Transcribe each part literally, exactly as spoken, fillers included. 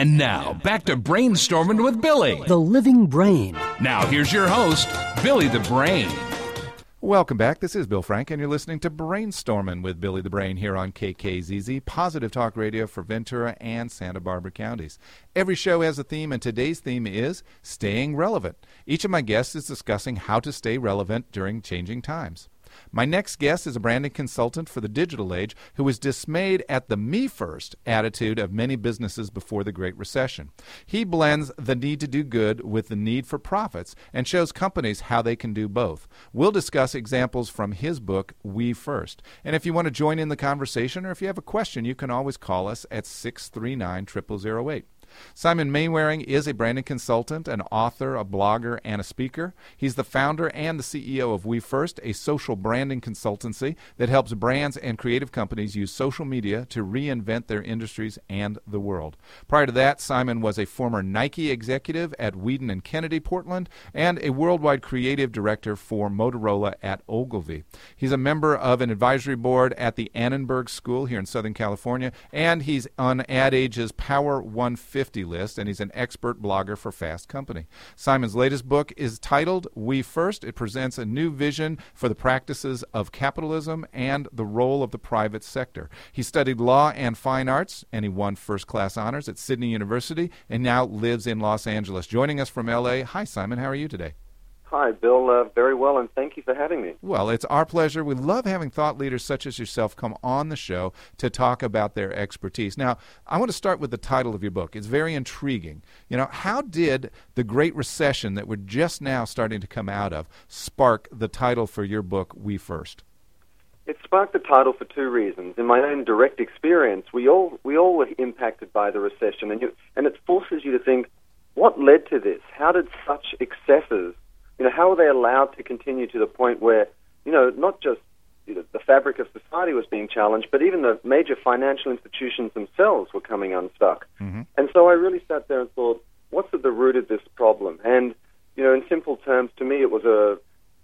And now, back to Brainstorming with Billy, the living brain. Now, here's your host, Billy the Brain. Welcome back. This is Bill Frank, and you're listening to Brainstorming with Billy the Brain here on K K Z Z, Positive Talk Radio for Ventura and Santa Barbara counties. Every show has a theme, and today's theme is staying relevant. Each of my guests is discussing how to stay relevant during changing times. My next guest is a branding consultant for the digital age who was dismayed at the me-first attitude of many businesses before the Great Recession. He blends the need to do good with the need for profits and shows companies how they can do both. We'll discuss examples from his book, We First. And if you want to join in the conversation or if you have a question, you can always call us at six three nine, zero zero zero eight. Simon Mainwaring is a branding consultant, an author, a blogger, and a speaker. He's the founder and the C E O of We First, a social branding consultancy that helps brands and creative companies use social media to reinvent their industries and the world. Prior to that, Simon was a former Nike executive at Whedon and Kennedy, Portland, and a worldwide creative director for Motorola at Ogilvy. He's a member of an advisory board at the Annenberg School here in Southern California, and he's on Ad Age's Power one fifty list, and he's an expert blogger for Fast Company. Simon's latest book is titled We First. It presents a new vision for the practices of capitalism and the role of the private sector. He studied law and fine arts, and he won first-class honors at Sydney University, and now lives in Los Angeles. Joining us from L A, hi Simon, how are you today? Hi, Bill. Uh, very well, and thank you for having me. Well, it's our pleasure. We love having thought leaders such as yourself come on the show to talk about their expertise. Now, I want to start with the title of your book. It's very intriguing. You know, how did the Great Recession that we're just now starting to come out of spark the title for your book, We First? It sparked the title for two reasons. In my own direct experience, we all we all were impacted by the recession, and you, and it forces you to think, what led to this? How did such excesses, you know, how were they allowed to continue to the point where, you know, not just you know, the fabric of society was being challenged, but even the major financial institutions themselves were coming unstuck. Mm-hmm. And so I really sat there and thought, what's at the root of this problem? And, you know, in simple terms, to me, it was a,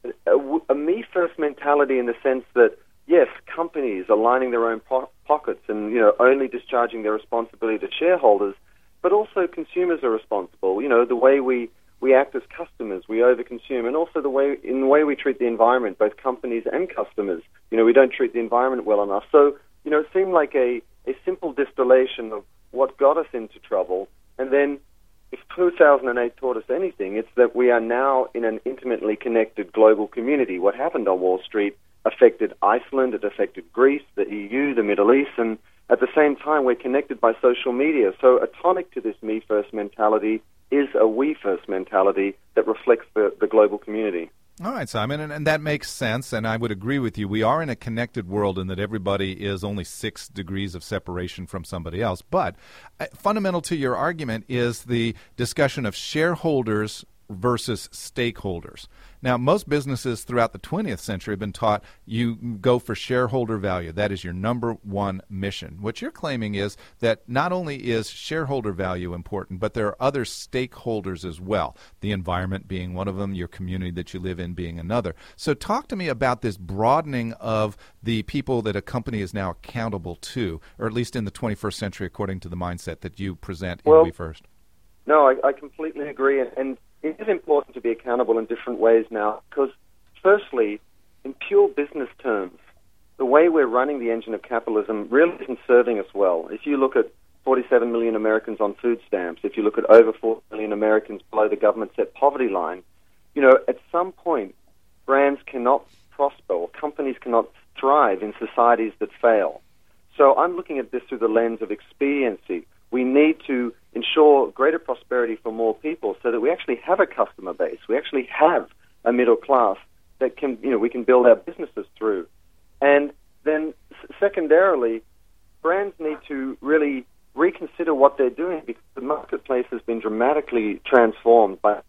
a, a me-first mentality in the sense that, yes, companies are lining their own po- pockets and, you know, only discharging their responsibility to shareholders, but also consumers are responsible. You know, the way we We act as customers, we overconsume, and also the way in the way we treat the environment, both companies and customers. You know, we don't treat the environment well enough. So, you know, it seemed like a, a simple distillation of what got us into trouble. And then, if two thousand eight taught us anything, it's that we are now in an intimately connected global community. What happened on Wall Street affected Iceland, it affected Greece, the E U, the Middle East, and at the same time, we're connected by social media. So, a tonic to this me-first mentality is a we-first mentality that reflects the, the global community. All right, Simon, and, and that makes sense, and I would agree with you. We are in a connected world in that everybody is only six degrees of separation from somebody else. But uh, fundamental to your argument is the discussion of shareholders versus stakeholders. Now, most businesses throughout the twentieth century have been taught you go for shareholder value. That is your number one mission. What you're claiming is that not only is shareholder value important, but there are other stakeholders as well, the environment being one of them, your community that you live in being another. So talk to me about this broadening of the people that a company is now accountable to, or at least in the twenty-first century, according to the mindset that you present in well, We First. No, I, I completely agree, and, and it is important to be accountable in different ways now because, firstly, in pure business terms, the way we're running the engine of capitalism really isn't serving us well. If you look at forty-seven million Americans on food stamps, if you look at over four million Americans below the government-set poverty line, you know, at some point, brands cannot prosper or companies cannot thrive in societies that fail. So I'm looking at this through the lens of expediency. We need to ensure greater prosperity for more people so that we actually have a customer base. We actually have a middle class that can, you know, we can build our businesses through. And then secondarily, brands need to really reconsider what they're doing because the marketplace has been dramatically transformed by...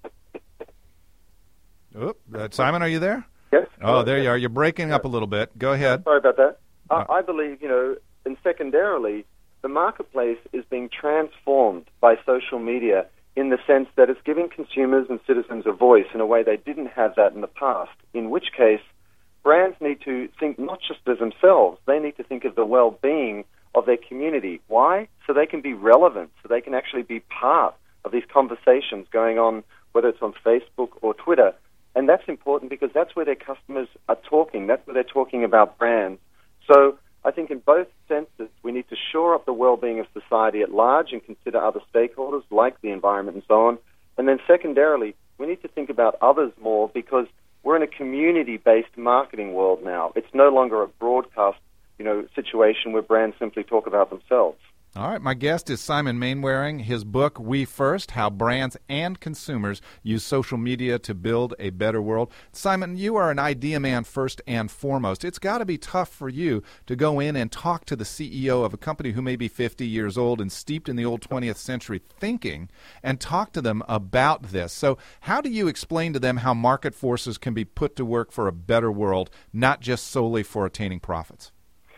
Oh, uh, Simon, are you there? Yes. Oh, there you are. You're breaking up a little bit. Go ahead. Sorry about that. Uh, I, I believe, you know, and secondarily, the marketplace is being transformed by social media in the sense that it's giving consumers and citizens a voice in a way they didn't have that in the past, in which case brands need to think not just of themselves, they need to think of the well-being of their community. Why? So they can be relevant, so they can actually be part of these conversations going on, whether it's on Facebook or Twitter. And that's important because that's where their customers are talking. That's where they're talking about brands. So I think in both senses, we need to shore up the well-being of society at large and consider other stakeholders like the environment and so on. And then secondarily, we need to think about others more because we're in a community-based marketing world now. It's no longer a broadcast, you know, situation where brands simply talk about themselves. All right, my guest is Simon Mainwaring. His book, We First, How Brands and Consumers Use Social Media to Build a Better World. Simon, you are an idea man first and foremost. It's got to be tough for you to go in and talk to the C E O of a company who may be fifty years old and steeped in the old twentieth century thinking and talk to them about this. So how do you explain to them how market forces can be put to work for a better world, not just solely for attaining profits?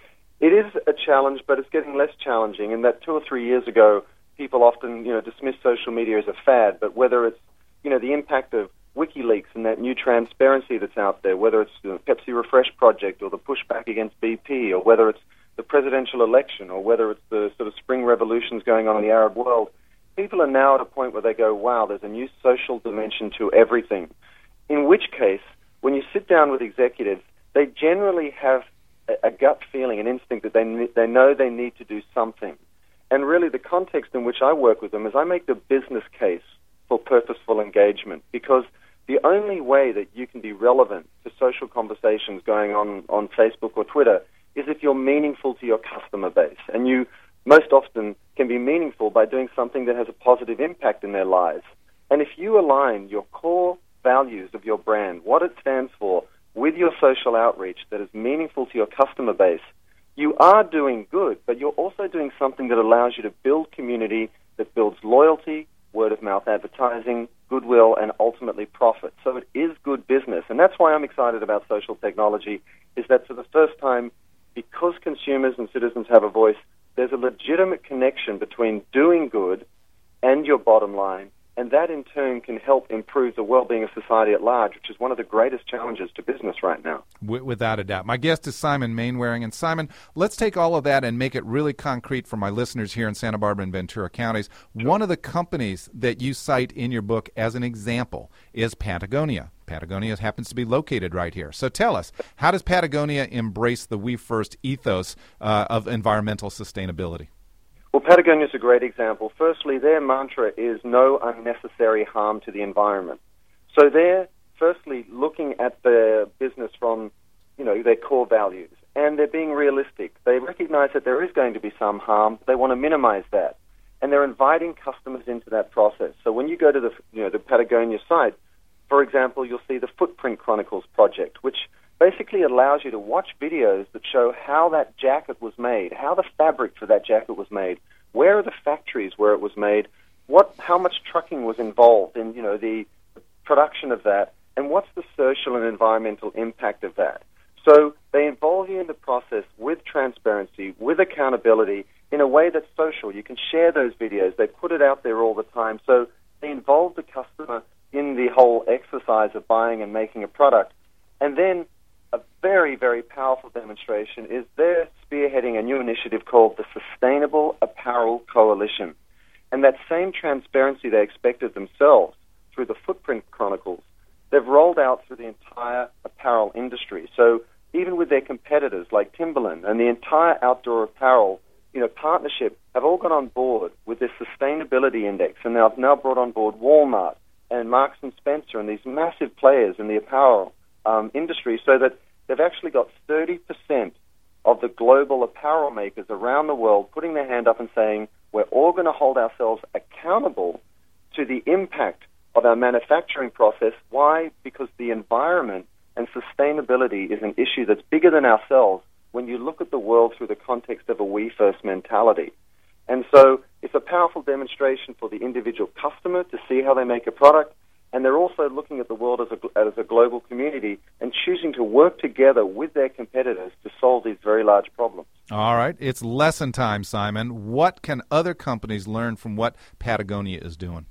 It is a challenge, but it's getting less challenging in that two or three years ago, people often, you know, dismissed social media as a fad, but whether it's, you know, the impact of WikiLeaks and that new transparency that's out there, whether it's the Pepsi Refresh project or the pushback against B P, or whether it's the presidential election, or whether it's the sort of spring revolutions going on in the Arab world, people are now at a point where they go, wow, there's a new social dimension to everything. In which case, when you sit down with executives, they generally have a gut feeling, an instinct that they they know they need to do something. And really the context in which I work with them is I make the business case for purposeful engagement, because the only way that you can be relevant to social conversations going on on Facebook or Twitter is if you're meaningful to your customer base. And you most often can be meaningful by doing something that has a positive impact in their lives. And if you align your core values of your brand, what it stands for, with your social outreach that is meaningful to your customer base, you are doing good, but you're also doing something that allows you to build community, that builds loyalty, word-of-mouth advertising, goodwill, and ultimately profit. So it is good business. And that's why I'm excited about social technology, is that for the first time, because consumers and citizens have a voice, there's a legitimate connection between doing good and your bottom line. And that, in turn, can help improve the well-being of society at large, which is one of the greatest challenges to business right now. Without a doubt. My guest is Simon Mainwaring. And, Simon, let's take all of that and make it really concrete for my listeners here in Santa Barbara and Ventura counties. Sure. One of the companies that you cite in your book as an example is Patagonia. Patagonia happens to be located right here. So tell us, how does Patagonia embrace the We First ethos uh, of environmental sustainability? Well, Patagonia is a great example. Firstly, their mantra is no unnecessary harm to the environment. So they're, firstly, looking at their business from, you know, their core values. And they're being realistic. They recognize that there is going to be some harm. They want to minimize that. And they're inviting customers into that process. So when you go to the, you know, the Patagonia site, for example, you'll see the Footprint Chronicles project, which basically allows you to watch videos that show how that jacket was made, how the fabric for that jacket was made, where are the factories where it was made, what, how much trucking was involved in, you know, the production of that, and what's the social and environmental impact of that. So they involve you in the process with transparency, with accountability, in a way that's social. You can share those videos. They put it out there all the time. So they involve the customer in the whole exercise of buying and making a product. And then a very, very powerful demonstration is they're spearheading a new initiative called the Sustainable Apparel Coalition. And that same transparency they expected themselves through the Footprint Chronicles, they've rolled out through the entire apparel industry. So even with their competitors like Timberland and the entire outdoor apparel, you know, partnership have all got on board with this sustainability index, and they've now brought on board Walmart and Marks and Spencer and these massive players in the apparel Um, industry, so that they've actually got thirty percent of the global apparel makers around the world putting their hand up and saying, we're all going to hold ourselves accountable to the impact of our manufacturing process. Why? Because the environment and sustainability is an issue that's bigger than ourselves when you look at the world through the context of a we first mentality. And so it's a powerful demonstration for the individual customer to see how they make a product. And they're also looking at the world as a, as a global community and choosing to work together with their competitors to solve these very large problems. All right. It's lesson time, Simon. What can other companies learn from what Patagonia is doing?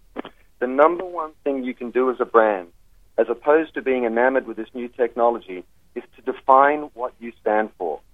The number one thing you can do as a brand, as opposed to being enamored with this new technology, is to define what you stand for.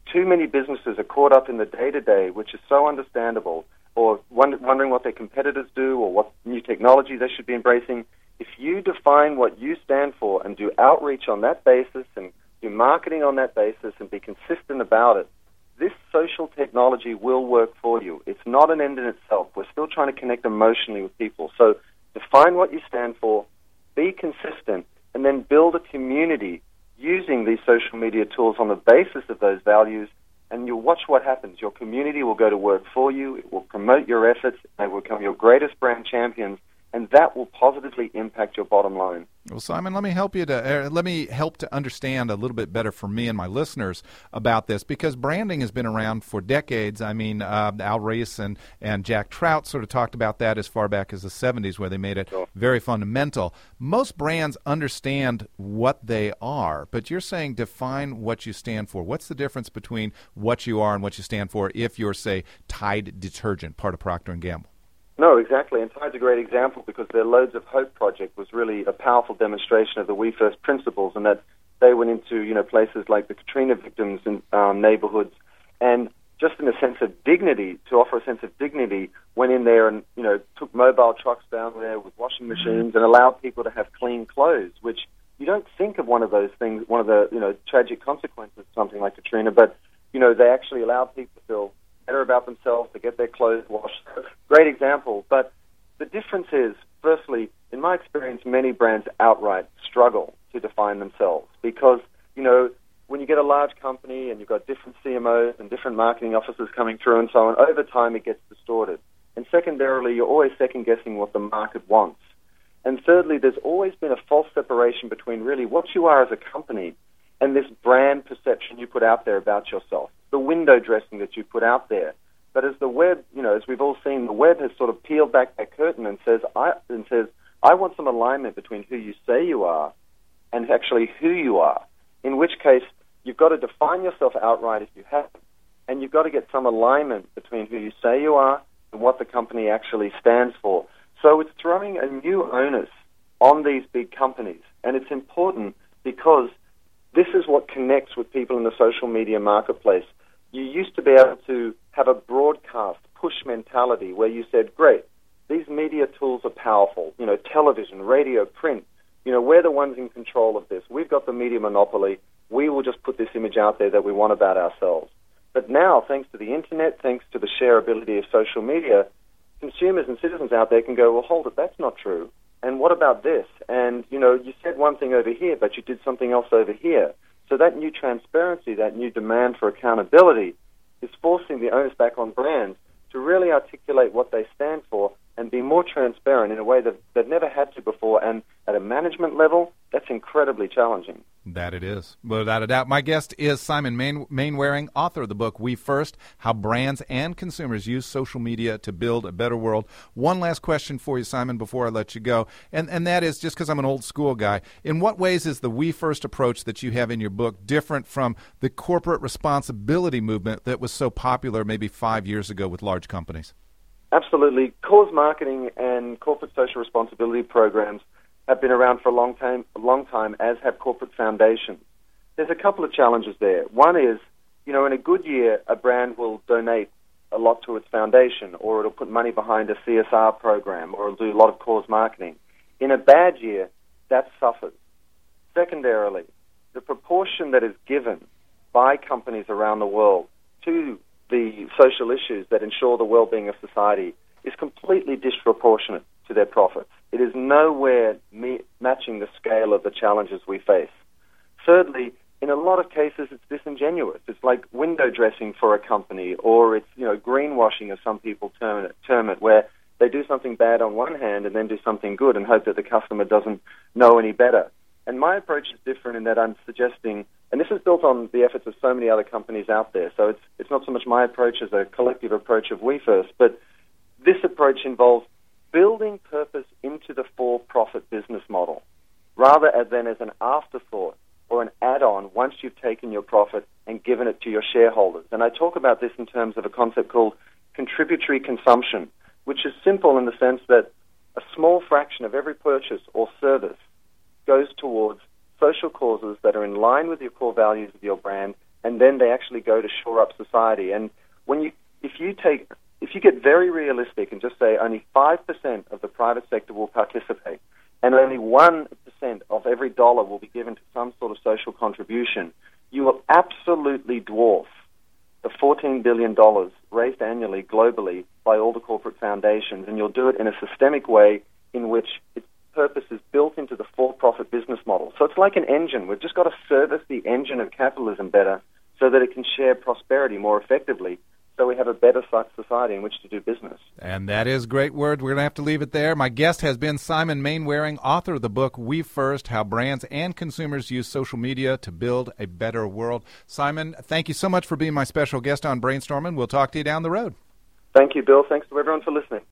too many businesses are caught up in the day-to-day, which is so understandable, or wondering what their competitors do or what new technology they should be embracing. If you define what you stand for and do outreach on that basis and do marketing on that basis and be consistent about it, this social technology will work for you. It's not an end in itself. We're still trying to connect emotionally with people. So define what you stand for, be consistent, and then build a community using these social media tools on the basis of those values, and you'll watch what happens. Your community will go to work for you. It will promote your efforts. They will become your greatest brand champions, and that will positively impact your bottom line. Well, Simon, let me help you to uh, let me help to understand a little bit better for me and my listeners about this, because branding has been around for decades. I mean, uh, Al Ries and, and Jack Trout sort of talked about that as far back as the seventies, where they made it Sure. very fundamental. Most brands understand what they are, but you're saying define what you stand for. What's the difference between what you are and what you stand for if you're, say, Tide detergent, part of Procter and Gamble? No, exactly. And Tide's a great example because their Loads of Hope project was really a powerful demonstration of the We First principles, and that they went into, you know, places like the Katrina victims in um, neighborhoods, and just in a sense of dignity, to offer a sense of dignity, went in there and, you know, took mobile trucks down there with washing machines and allowed people to have clean clothes, which you don't think of one of those things, one of the, you know, tragic consequences of something like Katrina, but, you know, they actually allowed people to feel better about themselves, to get their clothes washed. Great example. But the difference is, firstly, in my experience, many brands outright struggle to define themselves because, you know, when you get a large company and you've got different C M Os and different marketing officers coming through and so on, over time it gets distorted. And secondarily, you're always second-guessing what the market wants. And thirdly, there's always been a false separation between really what you are as a company and this brand perception you put out there about yourself, the window dressing that you put out there. But as the web, you know, as we've all seen, the web has sort of peeled back that curtain and says, I, and says, I want some alignment between who you say you are and actually who you are, in which case you've got to define yourself outright if you haven't, and you've got to get some alignment between who you say you are and what the company actually stands for. So it's throwing a new onus on these big companies, and it's important because this is what connects with people in the social media marketplace. You used to be able to have a broadcast push mentality where you said, great, these media tools are powerful, you know, television, radio, print, you know, we're the ones in control of this. We've got the media monopoly. We will just put this image out there that we want about ourselves. But now, thanks to the internet, thanks to the shareability of social media, consumers and citizens out there can go, well, hold it, that's not true. And what about this? And, you know, you said one thing over here, but you did something else over here. So that new transparency, that new demand for accountability is forcing the onus back on brands to really articulate what they stand for and be more transparent in a way that they've never had to before. And at a management level, that's incredibly challenging. That it is, without a doubt. My guest is Simon Main- Mainwaring, author of the book We First, How Brands and Consumers Use Social Media to Build a Better World. One last question for you, Simon, before I let you go, and, and that is, just because I'm an old school guy, in what ways is the We First approach that you have in your book different from the corporate responsibility movement that was so popular maybe five years ago with large companies? Absolutely. Cause marketing and corporate social responsibility programs have been around for a long time, a long time, as have corporate foundations. There's a couple of challenges there. One is, you know, in a good year, a brand will donate a lot to its foundation, or it'll put money behind a C S R program, or it'll do a lot of cause marketing. In a bad year, that suffers. Secondarily, the proportion that is given by companies around the world to the social issues that ensure the well-being of society is completely disproportionate to their profits. It is nowhere me- matching the scale of the challenges we face. Thirdly, in a lot of cases, it's disingenuous. It's like window dressing for a company, or it's, you know, greenwashing, as some people term it, term it, where they do something bad on one hand and then do something good and hope that the customer doesn't know any better. And my approach is different in that I'm suggesting, and this is built on the efforts of so many other companies out there, so it's it's not so much my approach as a collective approach of We First, but this approach involves building purpose into the for-profit business model, rather than as an afterthought or an add-on once you've taken your profit and given it to your shareholders. And I talk about this in terms of a concept called contributory consumption, which is simple in the sense that a small fraction of every purchase or service goes towards social causes that are in line with your core values of your brand and then they actually go to shore up society. And when you, if you take, if you get very realistic and just say only five percent of the private sector will participate, and only one percent of every dollar will be given to some sort of social contribution, you will absolutely dwarf the fourteen billion dollars raised annually globally by all the corporate foundations, and you'll do it in a systemic way in which its purpose is built into the for-profit business model. So it's like an engine. We've just got to service the engine of capitalism better so that it can share prosperity more effectively, so we have a better society in which to do business. And that is great word. We're going to have to leave it there. My guest has been Simon Mainwaring, author of the book We First, How Brands and Consumers Use Social Media to Build a Better World. Simon, thank you so much for being my special guest on Brainstorming. We'll talk to you down the road. Thank you, Bill. Thanks to everyone for listening.